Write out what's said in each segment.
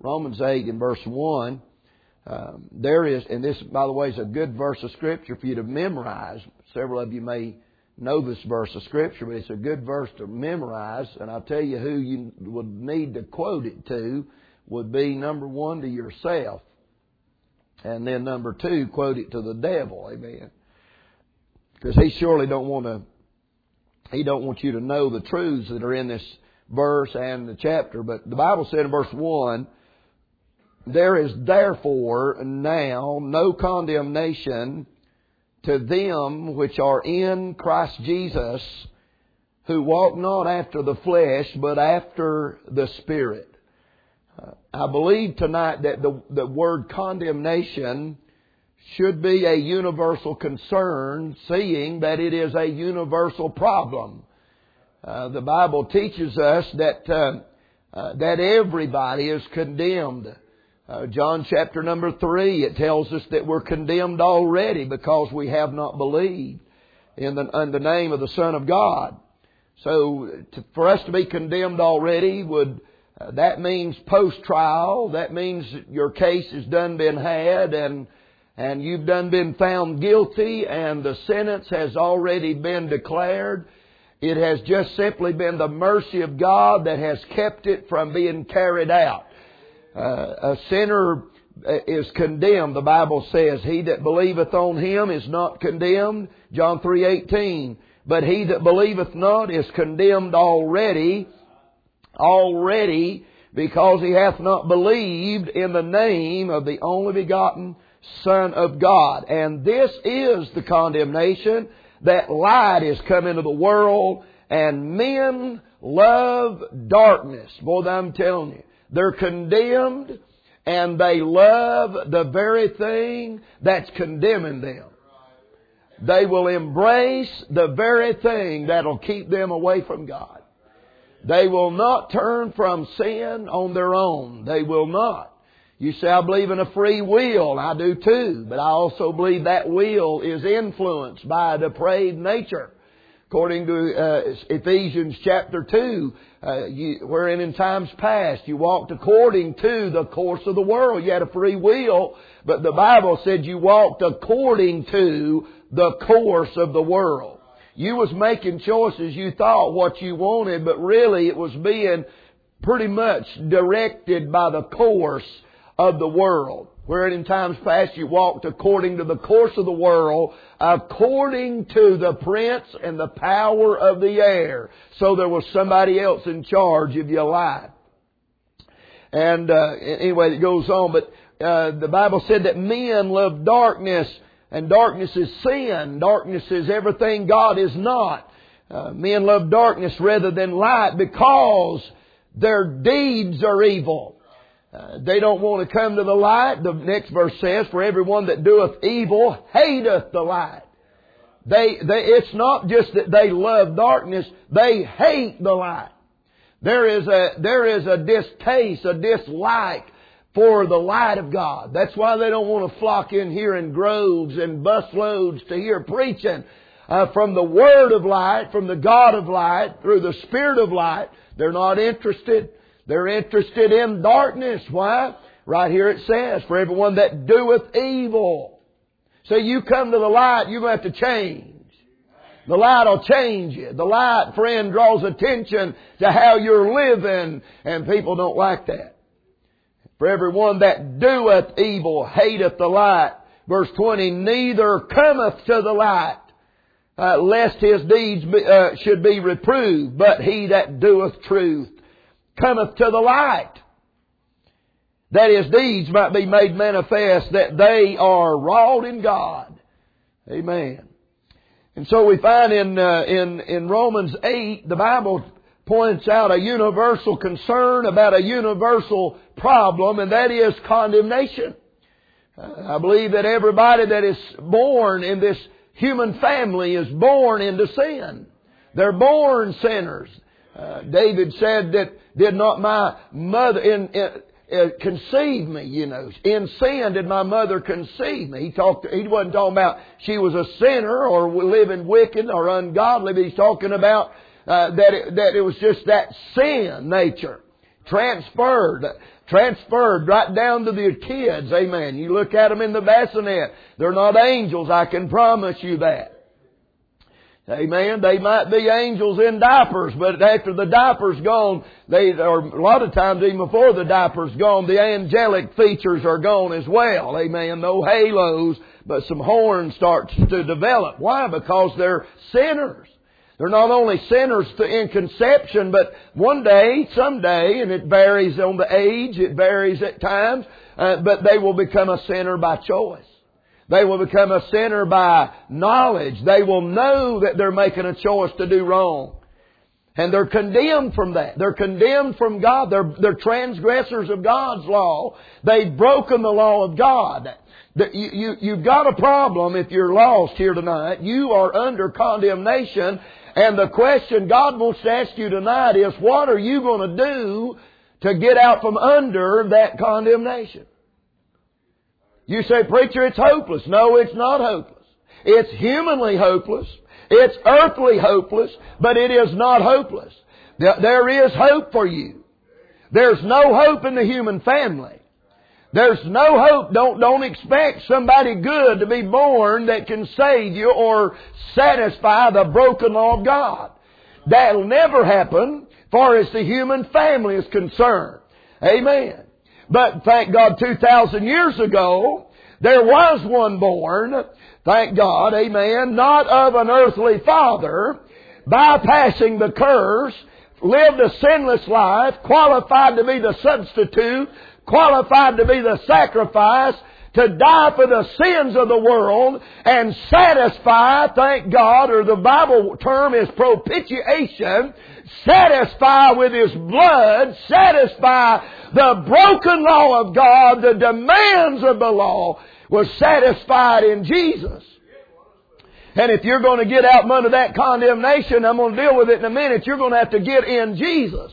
Romans 8 in verse 1, there is, and this, by the way, is a good verse of Scripture for you to memorize. Several of you may know this verse of Scripture, but it's a good verse to memorize. And I'll tell you who you would need to quote it to would be, number one, to yourself. And then number two, quote it to the devil. Amen. Because he surely don't want you to know the truths that are in this verse and the chapter. But the Bible said in verse 1, there is therefore now no condemnation to them which are in Christ Jesus, who walk not after the flesh, but after the Spirit. I believe tonight that the word condemnation should be a universal concern, seeing that it is a universal problem. The Bible teaches us that everybody is condemned. John chapter number 3, it tells us that we're condemned already because we have not believed in the name of the Son of God. So for us to be condemned already that means post-trial. That means your case has done been had and you've done been found guilty and the sentence has already been declared. It has just simply been the mercy of God that has kept it from being carried out. A sinner is condemned. The Bible says, he that believeth on Him is not condemned. John 3:18. But he that believeth not is condemned already, because he hath not believed in the name of the only begotten Son of God. And this is the condemnation, that light is come into the world, and men love darkness. Boy, I'm telling you, they're condemned, and they love the very thing that's condemning them. They will embrace the very thing that'll keep them away from God. They will not turn from sin on their own. They will not. You say, I believe in a free will. I do too. But I also believe that will is influenced by a depraved nature. According to Ephesians chapter 2, wherein in times past you walked according to the course of the world. You had a free will, but the Bible said you walked according to the course of the world. You was making choices, you thought what you wanted, but really it was being pretty much directed by the course of the world. Wherein in times past you walked according to the course of the world, according to the prince and the power of the air. So there was somebody else in charge of your life. And anyway, it goes on. But the Bible said that men love darkness, and darkness is sin. Darkness is everything God is not. Men love darkness rather than light because their deeds are evil. They don't want to come to the light. The next verse says, for everyone that doeth evil hateth the light. It's not just that they love darkness, they hate the light. There is a distaste, a dislike for the light of God. That's why they don't want to flock in here in groves and busloads to hear preaching from the Word of light, from the God of light, through the Spirit of light. They're not interested. They're interested in darkness. Why? Right here it says, for everyone that doeth evil. So you come to the light, you're going to have to change. The light will change you. The light, friend, draws attention to how you're living, and people don't like that. For everyone that doeth evil hateth the light. Verse 20, neither cometh to the light, lest his deeds should be reproved, but he that doeth truth cometh to the light, that his deeds might be made manifest, that they are wrought in God. Amen. And so we find in Romans 8, the Bible points out a universal concern about a universal problem, and that is condemnation. I believe that everybody that is born in this human family is born into sin. They're born sinners. David said that did not my mother conceive me, in sin did my mother conceive me. He wasn't talking about she was a sinner or living wicked or ungodly, but he's talking about that it was just that sin nature transferred transferred right down to the kids. Amen. You look at them in the bassinet. They're not angels, I can promise you that. Amen. They might be angels in diapers, but after the diaper's gone, or a lot of times even before the diaper's gone, the angelic features are gone as well. Amen. No halos, but some horns start to develop. Why? Because they're sinners. They're not only sinners in conception, but one day, someday, and it varies on the age, it varies at times, but they will become a sinner by choice. They will become a sinner by knowledge. They will know that they're making a choice to do wrong. And they're condemned from that. They're condemned from God. They're transgressors of God's law. They've broken the law of God. You've got a problem if you're lost here tonight. You are under condemnation. And the question God wants to ask you tonight is, what are you going to do to get out from under that condemnation? You say, preacher, it's hopeless. No, it's not hopeless. It's humanly hopeless. It's earthly hopeless, but it is not hopeless. There is hope for you. There's no hope in the human family. There's no hope. Don't expect somebody good to be born that can save you or satisfy the broken law of God. That'll never happen as far as the human family is concerned. Amen. But thank God 2,000 years ago, there was one born, thank God, amen, not of an earthly father, bypassing the curse, lived a sinless life, qualified to be the substitute, qualified to be the sacrifice, to die for the sins of the world and satisfy, thank God, or the Bible term is propitiation, satisfy with His blood, satisfy the broken law of God, the demands of the law, was satisfied in Jesus. And if you're going to get out from under that condemnation, I'm going to deal with it in a minute, you're going to have to get in Jesus.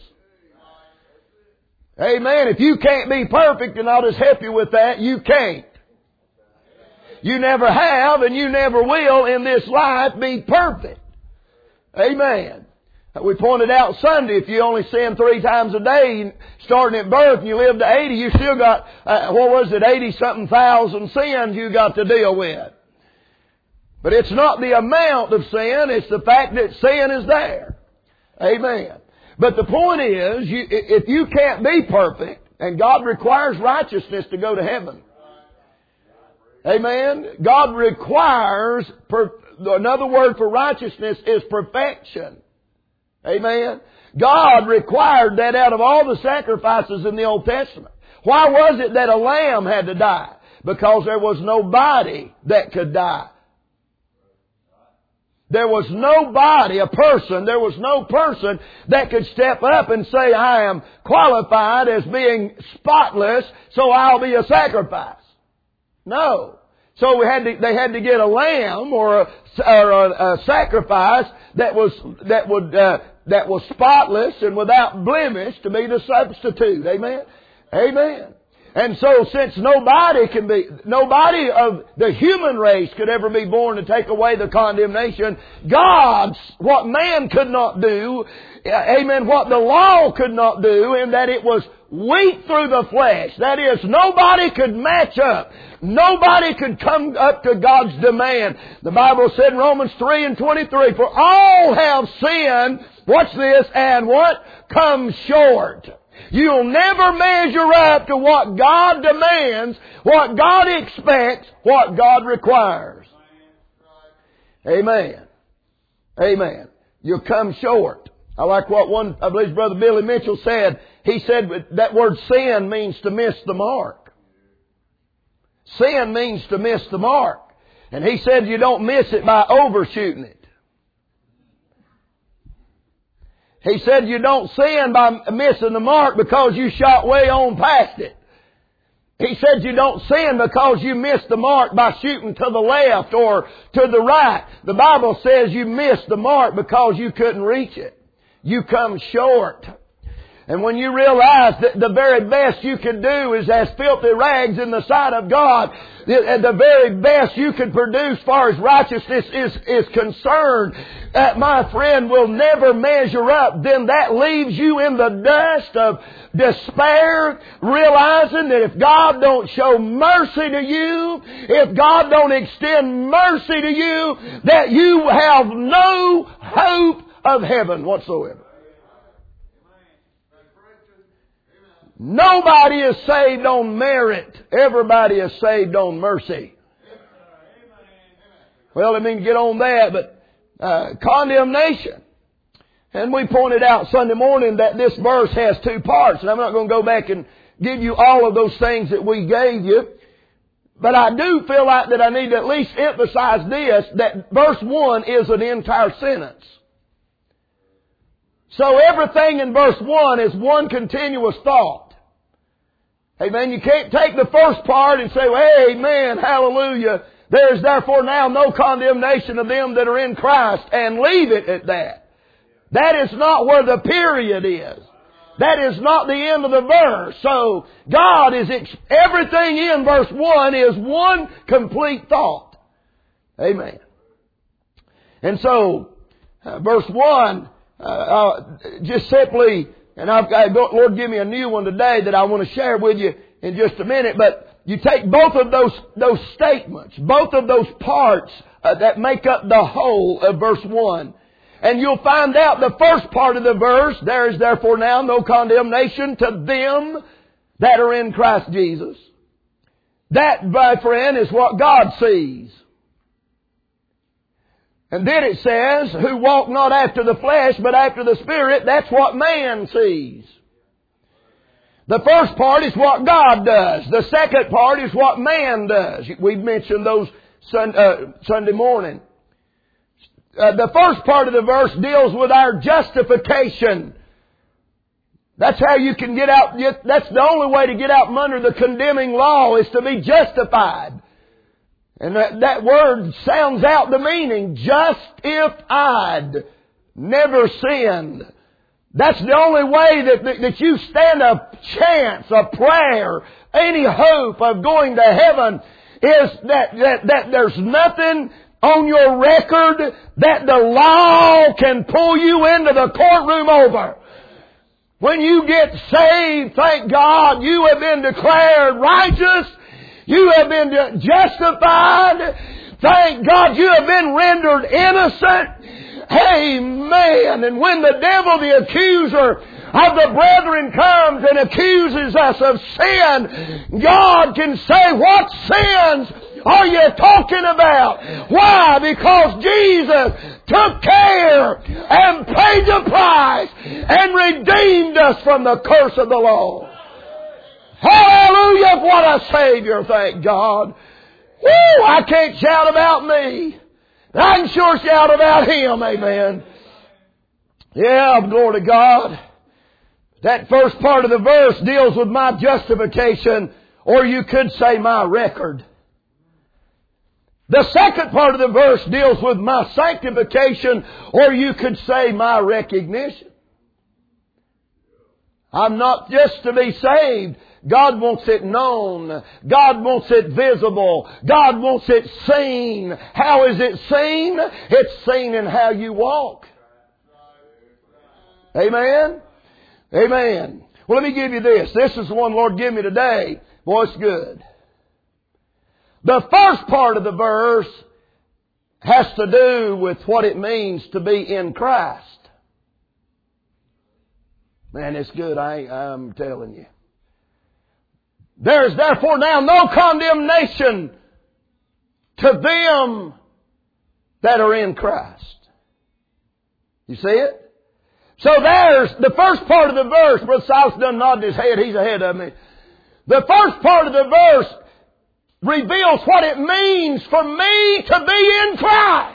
Amen. If you can't be perfect, and I'll just help you with that, you can't. You never have and you never will in this life be perfect. Amen. We pointed out Sunday, if you only sin 3 times a day, starting at birth, and you live to 80, you still got, 80-something thousand sins you got to deal with. But it's not the amount of sin, it's the fact that sin is there. Amen. But the point is, if you can't be perfect, and God requires righteousness to go to heaven. Amen. God requires, another word for righteousness is perfection. Amen. God required that out of all the sacrifices in the Old Testament. Why was it that a lamb had to die? Because there was nobody that could die. There was nobody, there was no person that could step up and say, I am qualified as being spotless, so I'll be a sacrifice. No. So they had to get a lamb or a sacrifice that was spotless and without blemish to be the substitute. Amen. Amen. And so since nobody of the human race could ever be born to take away the condemnation, what man could not do, amen, what the law could not do, in that it was weak through the flesh. That is, nobody could match up. Nobody could come up to God's demand. The Bible said in Romans 3:23, for all have sinned, watch this, and what? Come short. You'll never measure up to what God demands, what God expects, what God requires. Amen. Amen. You'll come short. I like what I believe Brother Billy Mitchell said. He said that word sin means to miss the mark. Sin means to miss the mark. And he said you don't miss it by overshooting it. He said you don't sin by missing the mark because you shot way on past it. He said you don't sin because you missed the mark by shooting to the left or to the right. The Bible says you missed the mark because you couldn't reach it. You come short. And when you realize that the very best you can do is as filthy rags in the sight of God, the very best you can produce as far as righteousness is concerned, my friend, will never measure up, then that leaves you in the dust of despair, realizing that if God don't show mercy to you, if God don't extend mercy to you, that you have no hope of heaven whatsoever. Nobody is saved on merit. Everybody is saved on mercy. Well, I mean to get on that, but condemnation. And we pointed out Sunday morning that this verse has two parts. And I'm not going to go back and give you all of those things that we gave you. But I do feel like that I need to at least emphasize this, that verse 1 is an entire sentence. So everything in verse 1 is one continuous thought. Amen. You can't take the first part and say, well, amen, hallelujah. There is therefore now no condemnation of them that are in Christ, and leave it at that. That is not where the period is. That is not the end of the verse. So God is, everything in verse 1 is one complete thought. Amen. And so, verse 1, just simply, and I've got, Lord, give me a new one today that I want to share with you in just a minute. But you take both of those statements, both of those parts that make up the whole of verse 1. And you'll find out the first part of the verse, there is therefore now no condemnation to them that are in Christ Jesus. That, my friend, is what God sees. And then it says, who walk not after the flesh, but after the Spirit. That's what man sees. The first part is what God does. The second part is what man does. We've mentioned those Sunday morning. The first part of the verse deals with our justification. That's how you can get out. That's the only way to get out from under the condemning law, is to be justified. And that word sounds out the meaning. Justified. Never sinned. That's the only way that you stand a chance, a prayer, any hope of going to heaven, is that there's nothing on your record that the law can pull you into the courtroom over. When you get saved, thank God, you have been declared righteous. You have been justified. Thank God you have been rendered innocent. Amen. And when the devil, the accuser of the brethren, comes and accuses us of sin, God can say, what sins are you talking about? Why? Because Jesus took care and paid the price and redeemed us from the curse of the law. Hallelujah! What a Savior, thank God. Woo! I can't shout about me. I can sure shout about Him, amen. Yeah, glory to God. That first part of the verse deals with my justification, or you could say my record. The second part of the verse deals with my sanctification, or you could say my recognition. I'm not just to be saved. God wants it known. God wants it visible. God wants it seen. How is it seen? It's seen in how you walk. Amen? Amen. Well, let me give you this. This is the one Lord gave me today. Boy, it's good. The first part of the verse has to do with what it means to be in Christ. Man, it's good. I'm telling you. There is therefore now no condemnation to them that are in Christ. You see it? So there's the first part of the verse. Brother Silas done nodded his head. He's ahead of me. The first part of the verse reveals what it means for me to be in Christ.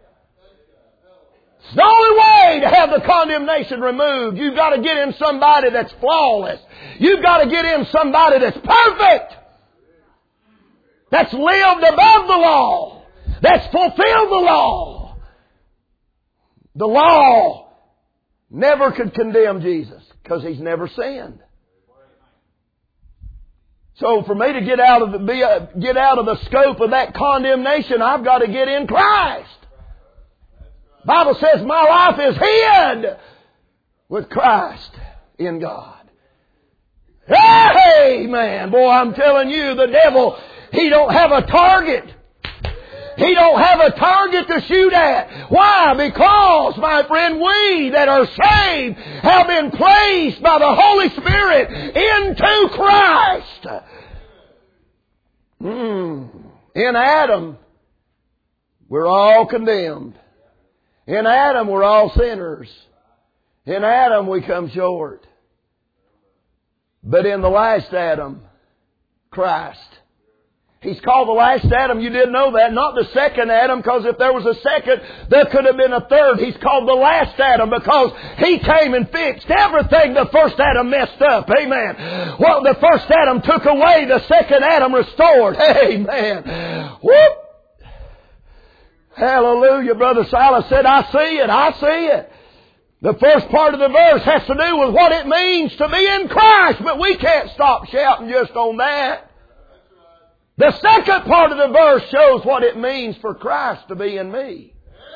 It's the only way to have the condemnation removed. You've got to get in somebody that's flawless. You've got to get in somebody that's perfect. That's lived above the law. That's fulfilled the law. The law never could condemn Jesus. because He's never sinned. So for me to get out of the scope of that condemnation, I've got to get in Christ. The Bible says my life is hid with Christ in God. Hey, man, boy, I'm telling you, the devil, he don't have a target. He don't have a target to shoot at. Why? Because, my friend, we that are saved have been placed by the Holy Spirit into Christ. In Adam, we're all condemned. In Adam, we're all sinners. In Adam, we come short. But in the last Adam, Christ. He's called the last Adam. You didn't know that. Not the second Adam, because if there was a second, there could have been a third. He's called the last Adam because He came and fixed everything the first Adam messed up. Amen. Well, the first Adam took away, the second Adam restored. Amen. Whoop. Hallelujah. Brother Silas said, I see it. I see it. The first part of the verse has to do with what it means to be in Christ, but we can't stop shouting just on that. The second part of the verse shows what it means for Christ to be in me.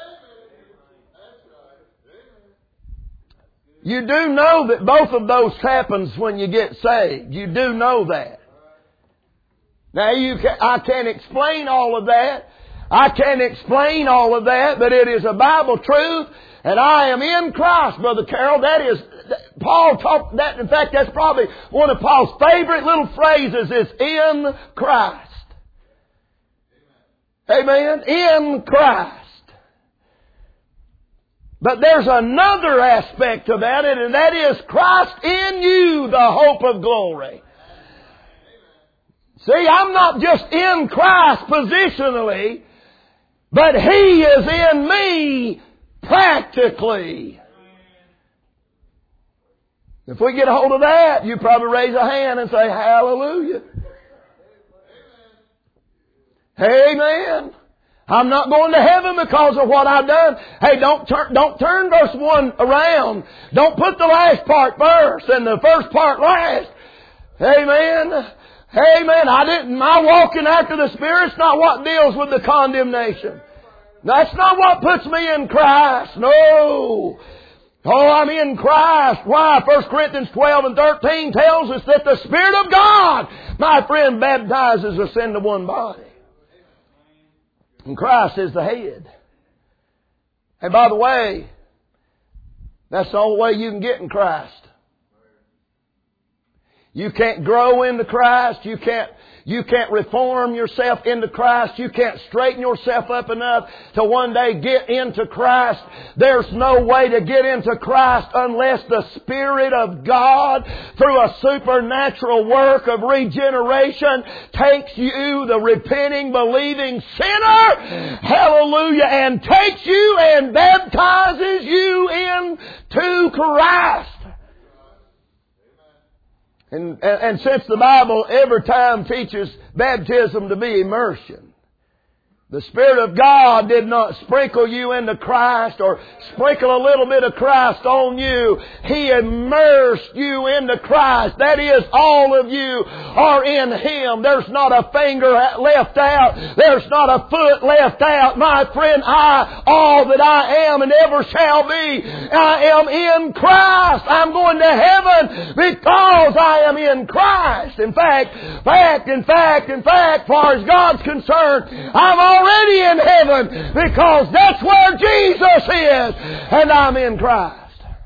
You do know that both of those happens when you get saved. You do know that. Now I can't explain all of that. I can't explain all of that, but it is a Bible truth. And I am in Christ, Brother Carroll. That is, Paul taught that. In fact, that's probably one of Paul's favorite little phrases is in Christ. Amen? In Christ. But there's another aspect to that, and that is Christ in you, the hope of glory. See, I'm not just in Christ positionally, but He is in me practically. If we get a hold of that, you probably raise a hand and say, hallelujah. Amen. I'm not going to heaven because of what I've done. Hey, don't turn verse 1 around. Don't put the last part first and the first part last. Amen. Amen. My walking after the Spirit's not what deals with the condemnation. That's not what puts me in Christ. No. Oh, I'm in Christ. Why? 1 Corinthians 12 and 13 tells us that the Spirit of God, my friend, baptizes us into one body. And Christ is the head. And by the way, that's the only way you can get in Christ. You can't grow into Christ. You can't reform yourself into Christ. You can't straighten yourself up enough to one day get into Christ. There's no way to get into Christ unless the Spirit of God, through a supernatural work of regeneration, takes you, the repenting, believing sinner, hallelujah, and takes you and baptizes you into Christ. And since the Bible every time teaches baptism to be immersion, the Spirit of God did not sprinkle you into Christ or sprinkle a little bit of Christ on you. He immersed you into Christ. That is, all of you are in Him. There's not a finger left out. There's not a foot left out. My friend, all that I am and ever shall be, I am in Christ. I'm going to heaven because I am in Christ. In fact, far as God's concerned, I'm already in heaven because that's where Jesus is, and I'm in Christ.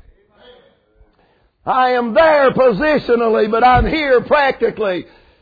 I am there positionally, but I'm here practically.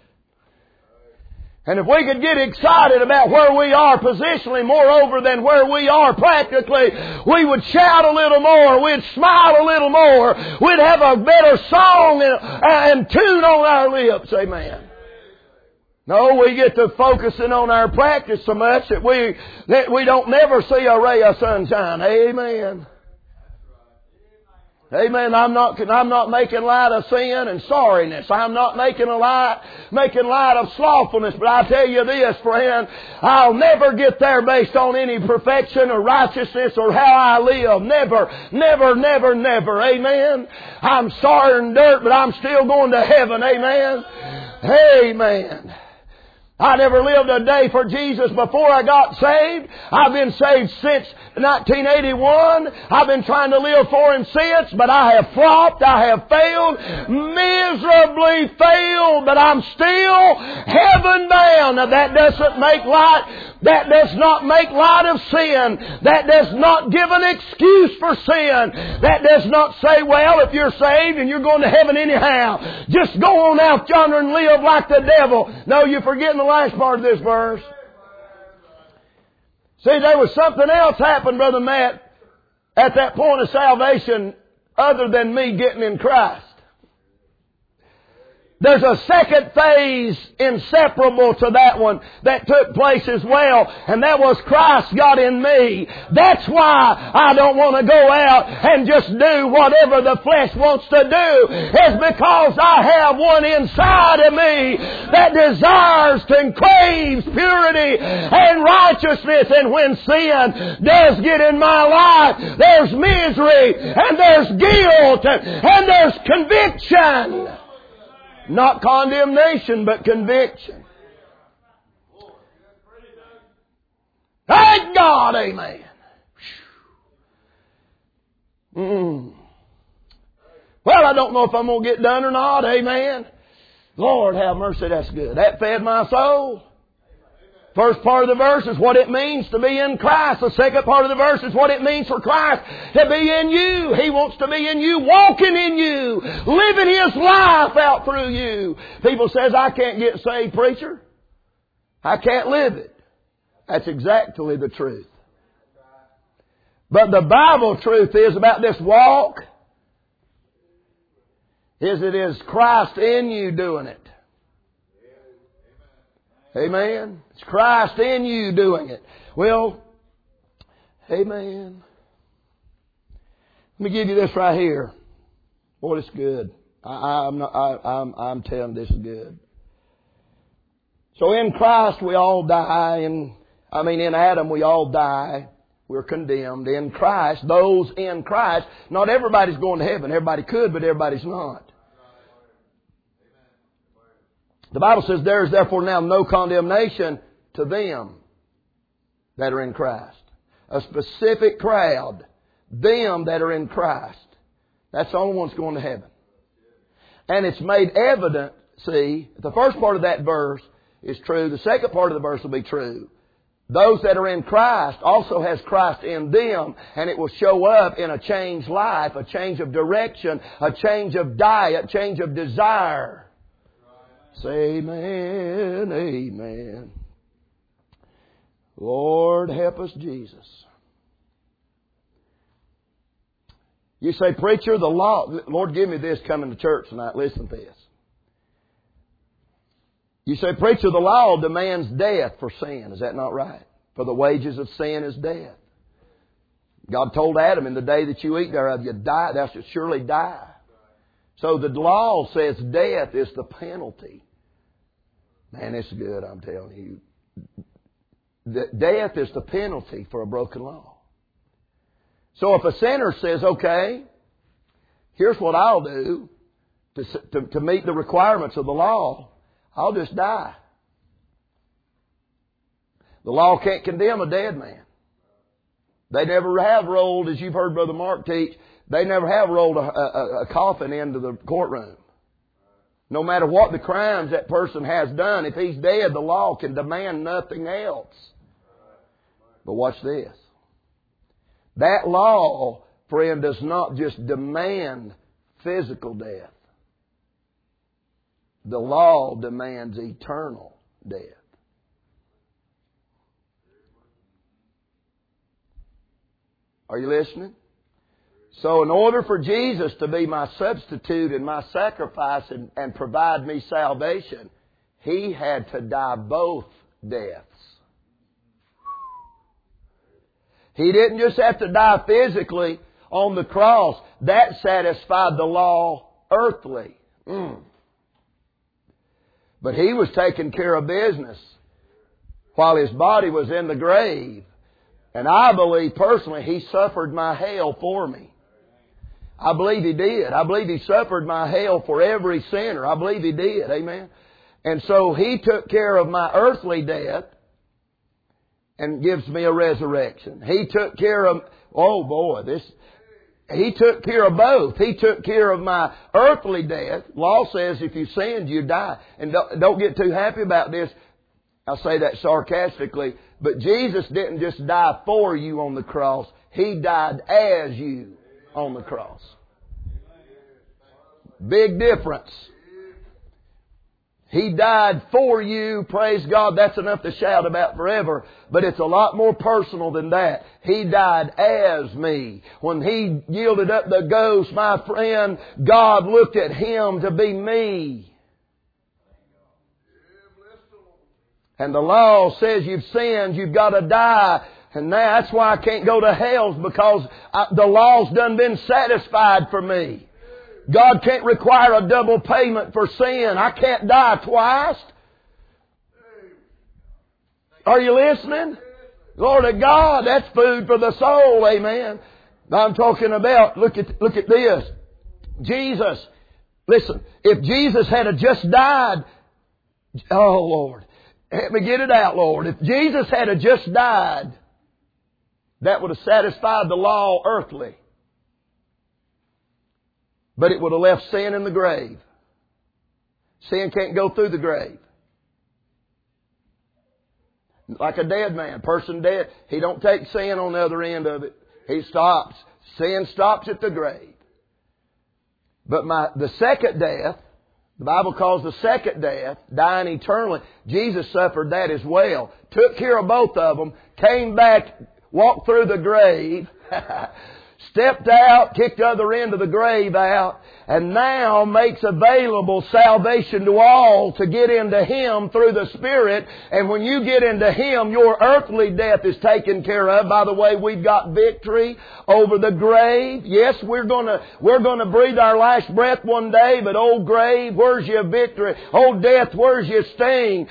And if we could get excited about where we are positionally, moreover than where we are practically, we would shout a little more, we'd smile a little more, we'd have a better song and tune on our lips. Amen. No, we get to focusing on our practice so much that we don't never see a ray of sunshine. Amen. Amen. I'm not making light of sin and sorriness. I'm not making light of slothfulness. But I tell you this, friend, I'll never get there based on any perfection or righteousness or how I live. Never, never, never, never. Amen. I'm sorry and dirt, but I'm still going to heaven. Amen. Amen. I never lived a day for Jesus before I got saved. I've been saved since 1981. I've been trying to live for Him since, but I have flopped. I have failed. Miserably failed, but I'm still heaven bound. Now that doesn't make light. That does not make light of sin. That does not give an excuse for sin. That does not say, well, if you're saved and you're going to heaven anyhow, just go on out yonder and live like the devil. No, you're forgetting the last part of this verse. See, there was something else happened, Brother Matt, at that point of salvation other than me getting in Christ. There's a second phase inseparable to that one that took place as well, and that was Christ got in me. That's why I don't want to go out and just do whatever the flesh wants to do. It's because I have one inside of me that desires and craves purity and righteousness. And when sin does get in my life, there's misery and there's guilt and there's conviction. Not condemnation, but conviction. Thank God, amen. Well, I don't know if I'm going to get done or not, amen. Lord have mercy, that's good. That fed my soul. First part of the verse is what it means to be in Christ. The second part of the verse is what it means for Christ to be in you. He wants to be in you, walking in you, living His life out through you. People says, I can't get saved, preacher. I can't live it. That's exactly the truth. But the Bible truth is about this walk is it is Christ in you doing it. Amen. It's Christ in you doing it. Well, amen. Let me give you this right here. Boy, it's good. I'm telling you, this is good. So in Christ we all die, in Adam we all die. We're condemned. In Christ, those in Christ, not everybody's going to heaven. Everybody could, but everybody's not. The Bible says there is therefore now no condemnation to them that are in Christ. A specific crowd. Them that are in Christ. That's the only ones going to heaven. And it's made evident, see, the first part of that verse is true. The second part of the verse will be true. Those that are in Christ also has Christ in them, and it will show up in a changed life, a change of direction, a change of diet, change of desire. Say amen, amen. Lord, help us, Jesus. You say, preacher, the law, Lord, give me this coming to church tonight. Listen to this. You say, preacher, the law demands death for sin. Is that not right? For the wages of sin is death. God told Adam, in the day that you eat thereof, you die, thou shalt surely die. So the law says death is the penalty. Man, it's good, I'm telling you. Death is the penalty for a broken law. So if a sinner says, okay, here's what I'll do to meet the requirements of the law, I'll just die. The law can't condemn a dead man. They never have rolled, as you've heard Brother Mark teach, they never have rolled a coffin into the courtroom. No matter what the crimes that person has done, if he's dead, the law can demand nothing else. But watch this. That law, friend, does not just demand physical death. The law demands eternal death. Are you listening? So in order for Jesus to be my substitute and my sacrifice and provide me salvation, He had to die both deaths. He didn't just have to die physically on the cross, that satisfied the law earthly. But He was taking care of business while His body was in the grave. And I believe personally He suffered my hell for me. I believe He did. I believe He suffered my hell for every sinner. I believe He did. Amen. And so He took care of my earthly death and gives me a resurrection. He took care of, He took care of both. He took care of my earthly death. Law says if you sinned, you die. And don't get too happy about this. I say that sarcastically. But Jesus didn't just die for you on the cross. He died as you on the cross. Big difference. He died for you. Praise God. That's enough to shout about forever. But it's a lot more personal than that. He died as me. When He yielded up the ghost, my friend, God looked at Him to be me. And the law says you've sinned, you've got to die. And that's why I can't go to hell, because the law's done been satisfied for me. God can't require a double payment for sin. I can't die twice. Are you listening? Glory to God, that's food for the soul, amen. I'm talking about, look at this. Jesus, listen, if Jesus had just died, oh Lord, let me get it out, Lord. If Jesus had just died, that would have satisfied the law earthly. But it would have left sin in the grave. Sin can't go through the grave. Like a dead man, person dead, he don't take sin on the other end of it. He stops. Sin stops at the grave. But the second death, the Bible calls the second death, dying eternally. Jesus suffered that as well. Took care of both of them. Came back, walked through the grave. Stepped out, kicked the other end of the grave out, and now makes available salvation to all to get into Him through the Spirit. And when you get into Him, your earthly death is taken care of. By the way, we've got victory over the grave. Yes, we're gonna breathe our last breath one day, but old grave, where's your victory? Old death, where's your sting?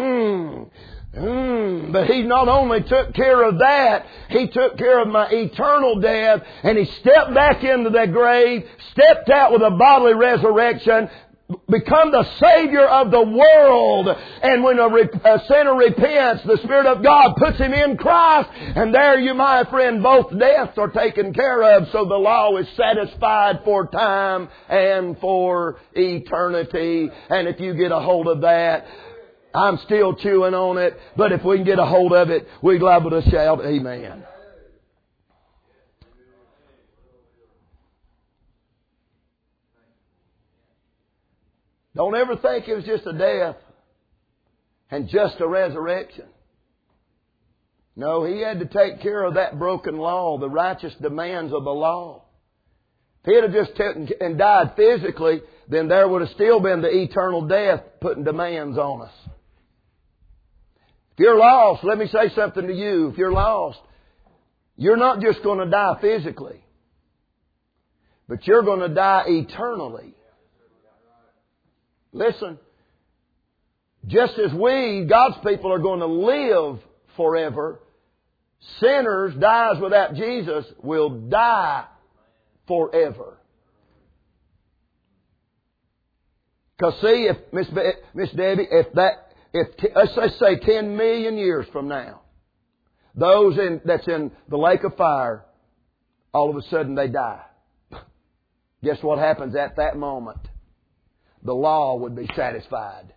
But He not only took care of that, He took care of my eternal death, and He stepped back into that grave, stepped out with a bodily resurrection, become the Savior of the world. And when a sinner repents, the Spirit of God puts him in Christ, and there you, my friend, both deaths are taken care of, so the law is satisfied for time and for eternity. And if you get a hold of that, I'm still chewing on it, but if we can get a hold of it, we're liable to shout, amen. Don't ever think it was just a death and just a resurrection. No, He had to take care of that broken law, the righteous demands of the law. If He had just taken and died physically, then there would have still been the eternal death putting demands on us. If you're lost, let me say something to you. If you're lost, you're not just going to die physically, but you're going to die eternally. Listen, just as we, God's people, are going to live forever, sinners, dies without Jesus, will die forever. Because see, if Miss Debbie, let's say 10 million years from now, those that's in the lake of fire, all of a sudden they die. Guess what happens at that moment? The law would be satisfied.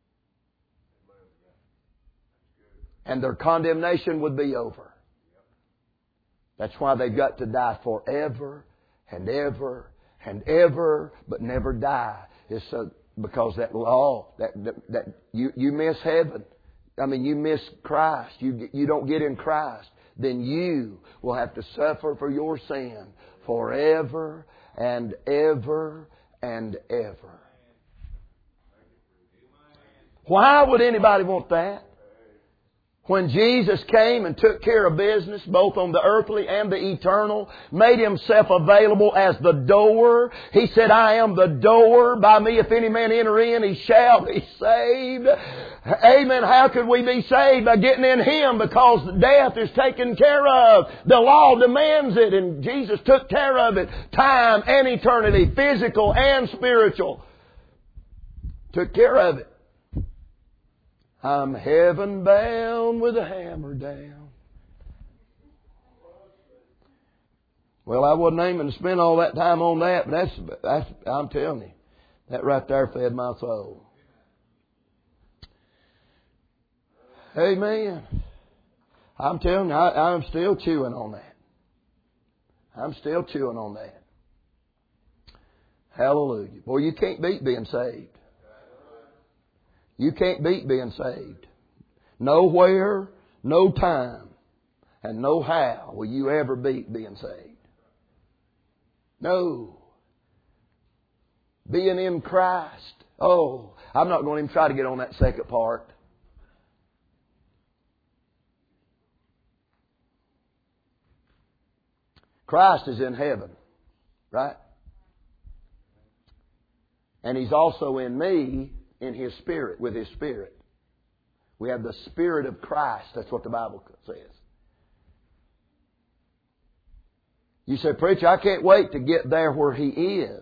And their condemnation would be over. That's why they've got to die forever and ever and ever, but never die. It's because that law, that you miss heaven. I mean, you miss Christ. You don't get in Christ. Then you will have to suffer for your sin forever and ever and ever. Why would anybody want that? When Jesus came and took care of business, both on the earthly and the eternal, made Himself available as the door. He said, I am the door. By me, if any man enter in, he shall be saved. Amen. How could we be saved? By getting in Him, because death is taken care of. The law demands it, and Jesus took care of it. Time and eternity, physical and spiritual. Took care of it. I'm heaven bound with a hammer down. Well, I wasn't aiming to spend all that time on that, but that's I'm telling you, that right there fed my soul. Amen. I'm telling you, I'm still chewing on that. I'm still chewing on that. Hallelujah. Boy, you can't beat being saved. You can't beat being saved. Nowhere, no time, and no how will you ever beat being saved. No. Being in Christ. Oh, I'm not going to even try to get on that second part. Christ is in heaven, right? And He's also in me, in His Spirit, with His Spirit. We have the Spirit of Christ. That's what the Bible says. You say, preacher, I can't wait to get there where He is.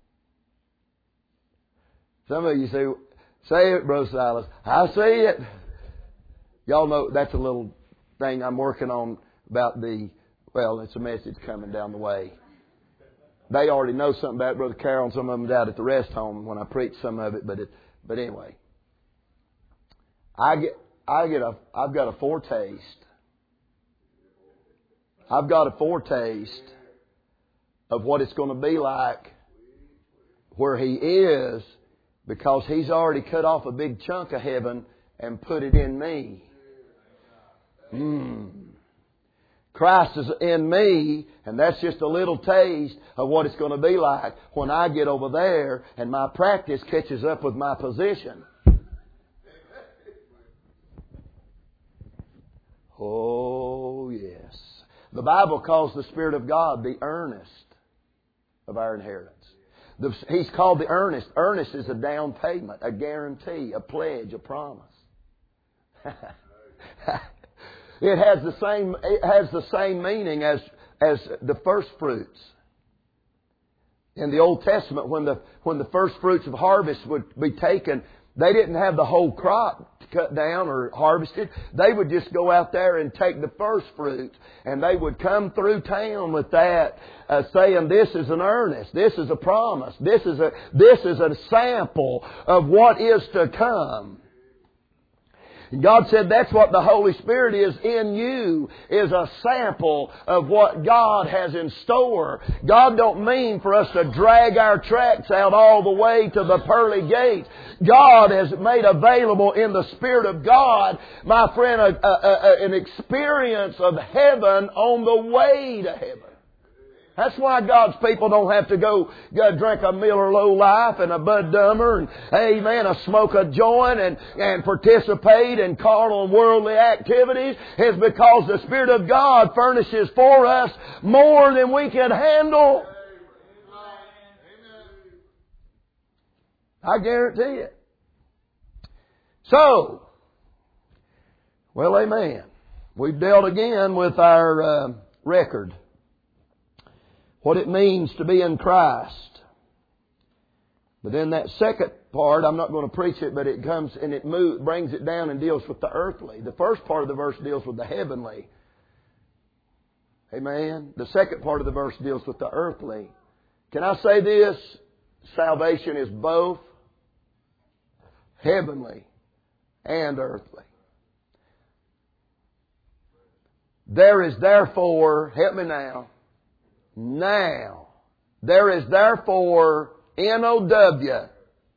Some of you say it, Brother Silas. I see it. Y'all know that's a little thing I'm working on about it's a message coming down the way. They already know something about it. Brother Carroll and some of them out at the rest home when I preach some of it, but anyway, I've got a foretaste. I've got a foretaste of what it's going to be like where He is, because He's already cut off a big chunk of heaven and put it in me. Christ is in me, and that's just a little taste of what it's going to be like when I get over there and my practice catches up with my position. Oh, yes. The Bible calls the Spirit of God the earnest of our inheritance. He's called the earnest. Earnest is a down payment, a guarantee, a pledge, a promise. It has the same meaning as the first fruits. In the Old Testament, when the first fruits of harvest would be taken, they didn't have the whole crop cut down or harvested. They would just go out there and take the first fruits, and they would come through town with that, saying, "This is an earnest. This is a promise. This is a sample of what is to come." God said that's what the Holy Spirit is in you, is a sample of what God has in store. God don't mean for us to drag our tracks out all the way to the pearly gates. God has made available in the Spirit of God, my friend, an experience of heaven on the way to heaven. That's why God's people don't have to go drink a Miller Low Life and a Bud Dummer and, amen, smoke a joint and participate in carnal and worldly activities. It's because the Spirit of God furnishes for us more than we can handle. I guarantee it. So, well, amen. We've dealt again with our record. What it means to be in Christ. But then that second part, I'm not going to preach it, but it comes and it brings it down and deals with the earthly. The first part of the verse deals with the heavenly. Amen. The second part of the verse deals with the earthly. Can I say this? Salvation is both heavenly and earthly. There is therefore, help me now, there is therefore N-O-W.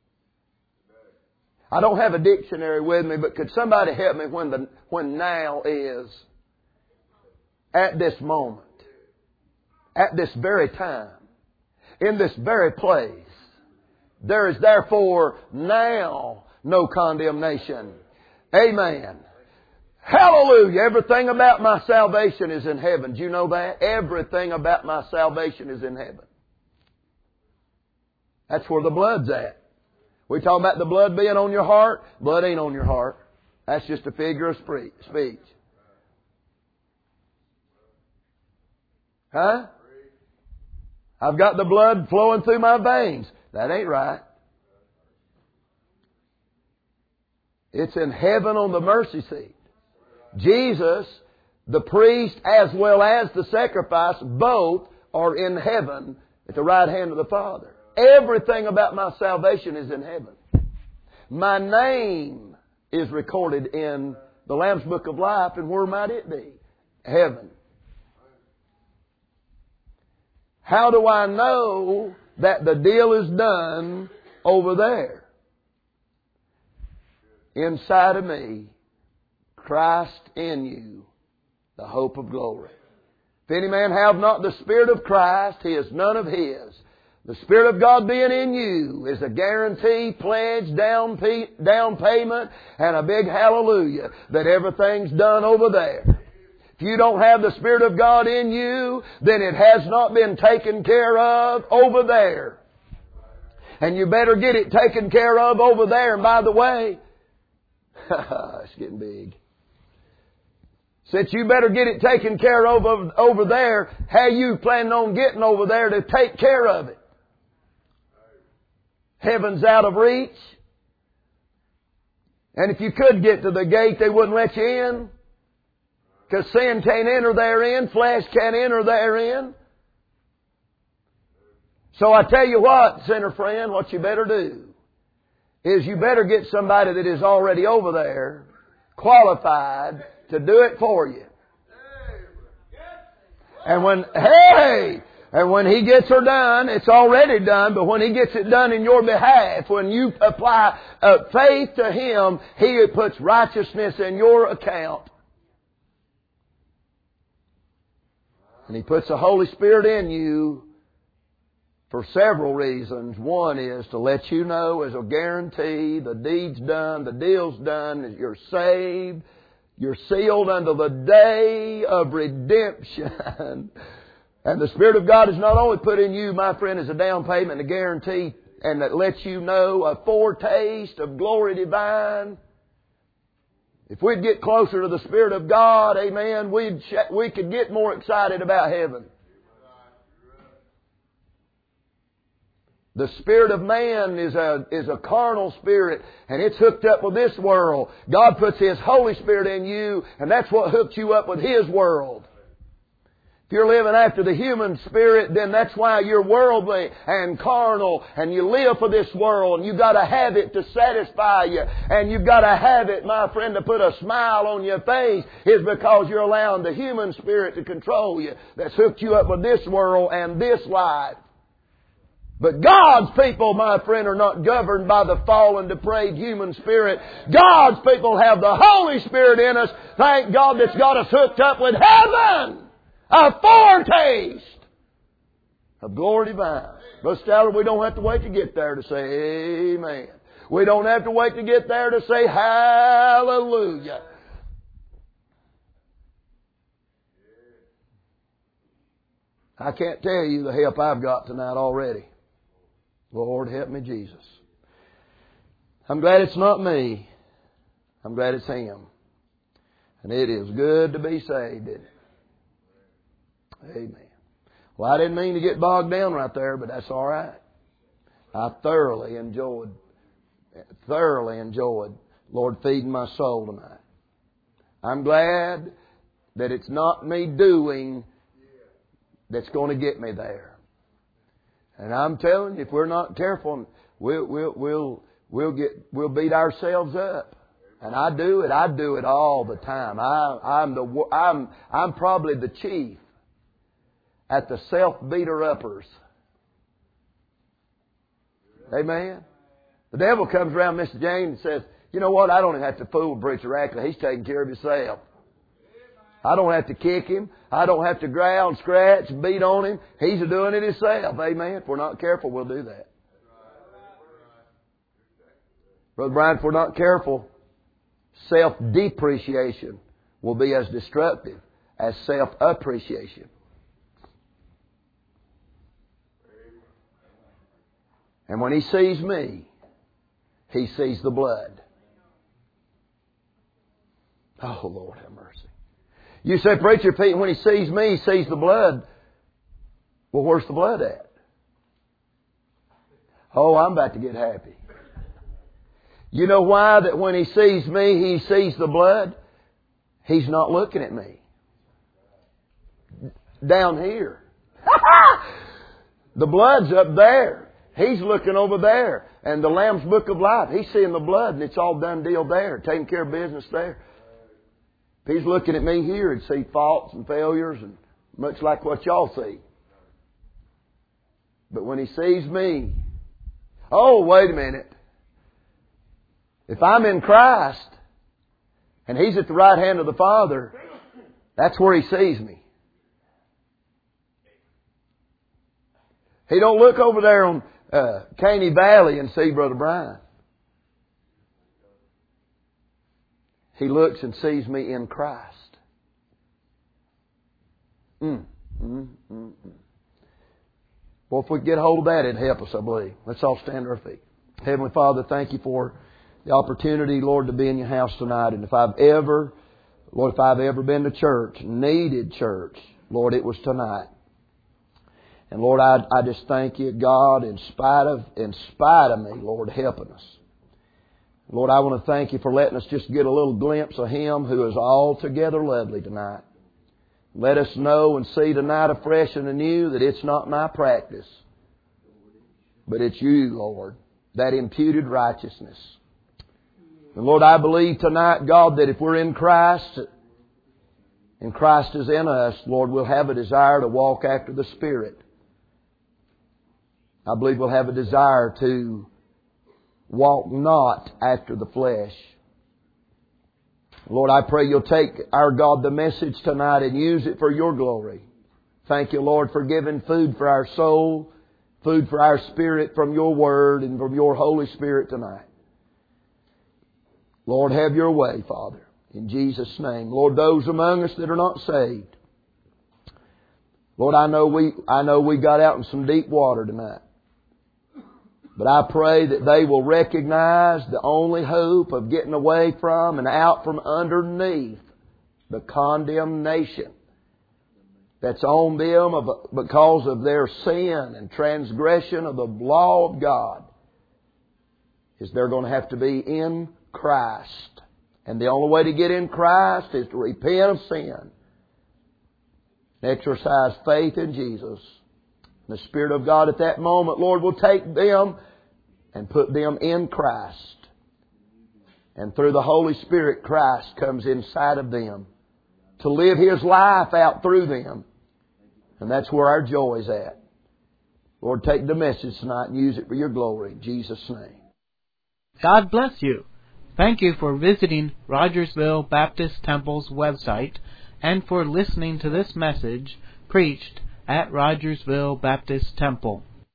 I don't have a dictionary with me, but could somebody help me when now is? At this moment. At this very time. In this very place. There is therefore now no condemnation. Amen. Hallelujah. Everything about my salvation is in heaven. Do you know that? Everything about my salvation is in heaven. That's where the blood's at. We talk about the blood being on your heart. Blood ain't on your heart. That's just a figure of speech. Huh? I've got the blood flowing through my veins. That ain't right. It's in heaven on the mercy seat. Jesus, the priest, as well as the sacrifice, both are in heaven at the right hand of the Father. Everything about my salvation is in heaven. My name is recorded in the Lamb's Book of Life, and where might it be? Heaven. How do I know that the deal is done over there? Inside of me, Christ in you, the hope of glory. If any man have not the Spirit of Christ, he is none of his. The Spirit of God being in you is a guarantee, pledge, down payment, and a big hallelujah that everything's done over there. If you don't have the Spirit of God in you, then it has not been taken care of over there. And you better get it taken care of over there. And by the way, it's getting big. Since you better get it taken care of over there, how you planning on getting over there to take care of it? Heaven's out of reach. And if you could get to the gate, they wouldn't let you in. Because sin can't enter therein, flesh can't enter therein. So I tell you what, sinner friend, what you better do is you better get somebody that is already over there, qualified to do it for you. And when he gets her done, it's already done, but when he gets it done in your behalf, when you apply faith to him, he puts righteousness in your account. And he puts the Holy Spirit in you for several reasons. One is to let you know as a guarantee the deed's done, the deal's done, you're saved, you're sealed unto the day of redemption. And the Spirit of God is not only put in you, my friend, as a down payment, a guarantee, and that lets you know a foretaste of glory divine. If we'd get closer to the Spirit of God, amen, we could get more excited about heaven. The spirit of man is a carnal spirit, and it's hooked up with this world. God puts His Holy Spirit in you, and that's what hooks you up with His world. If you're living after the human spirit, then that's why you're worldly and carnal, and you live for this world, and you've got to have it to satisfy you, and you've got to have it, my friend, to put a smile on your face, is because you're allowing the human spirit to control you, that's hooked you up with this world and this life. But God's people, my friend, are not governed by the fallen, depraved human spirit. God's people have the Holy Spirit in us, thank God, that's got us hooked up with heaven. A foretaste of glory divine. Brother Stowler, we don't have to wait to get there to say amen. We don't have to wait to get there to say hallelujah. I can't tell you the help I've got tonight already. Lord, help me, Jesus. I'm glad it's not me. I'm glad it's Him. And it is good to be saved, isn't it? Amen. Well, I didn't mean to get bogged down right there, but that's all right. I thoroughly enjoyed, Lord, feeding my soul tonight. I'm glad that it's not me doing that's going to get me there. And I'm telling you, if we're not careful, we'll beat ourselves up. And I do it all the time. I'm probably the chief at the self-beater-uppers. Amen? The devil comes around Mr. James and says, you know what, I don't even have to fool Preacher Rackley. He's taking care of himself. I don't have to kick him. I don't have to growl and scratch and beat on him. He's doing it himself. Amen? If we're not careful, we'll do that. Brother Brian, if we're not careful, self-depreciation will be as destructive as self-appreciation. And when He sees me, He sees the blood. Oh, Lord, have mercy. You say, preacher, when He sees me, He sees the blood. Well, where's the blood at? Oh, I'm about to get happy. You know why that when He sees me, He sees the blood? He's not looking at me. Down here. The blood's up there. He's looking over there. And the Lamb's Book of Life, He's seeing the blood and it's all done deal there. Taking care of business there. If He's looking at me here, He'd see faults and failures and much like what y'all see. But when He sees me, oh, wait a minute. If I'm in Christ and He's at the right hand of the Father, that's where He sees me. He don't look over there on Caney Valley and see Brother Brian. He looks and sees me in Christ. Well, if we get hold of that, it'd help us, I believe. Let's all stand to our feet. Heavenly Father, thank You for the opportunity, Lord, to be in Your house tonight. And if I've ever been to church, needed church, Lord, it was tonight. And Lord, I just thank You, God, in spite of me, Lord, helping us. Lord, I want to thank You for letting us just get a little glimpse of Him who is altogether lovely tonight. Let us know and see tonight afresh and anew that it's not my practice, but it's You, Lord, that imputed righteousness. And Lord, I believe tonight, God, that if we're in Christ, and Christ is in us, Lord, we'll have a desire to walk after the Spirit. I believe we'll have a desire to walk not after the flesh. Lord, I pray You'll take, our God, the message tonight and use it for Your glory. Thank You, Lord, for giving food for our soul, food for our spirit from Your Word and from Your Holy Spirit tonight. Lord, have Your way, Father, in Jesus' name. Lord, those among us that are not saved, Lord, I know we got out in some deep water tonight. But I pray that they will recognize the only hope of getting away from and out from underneath the condemnation that's on them because of their sin and transgression of the law of God is they're going to have to be in Christ. And the only way to get in Christ is to repent of sin, exercise faith in Jesus. The Spirit of God at that moment, Lord, will take them and put them in Christ. And through the Holy Spirit, Christ comes inside of them to live His life out through them. And that's where our joy is at. Lord, take the message tonight and use it for Your glory. In Jesus' name. God bless you. Thank you for visiting Rogersville Baptist Temple's website and for listening to this message preached at Rogersville Baptist Temple.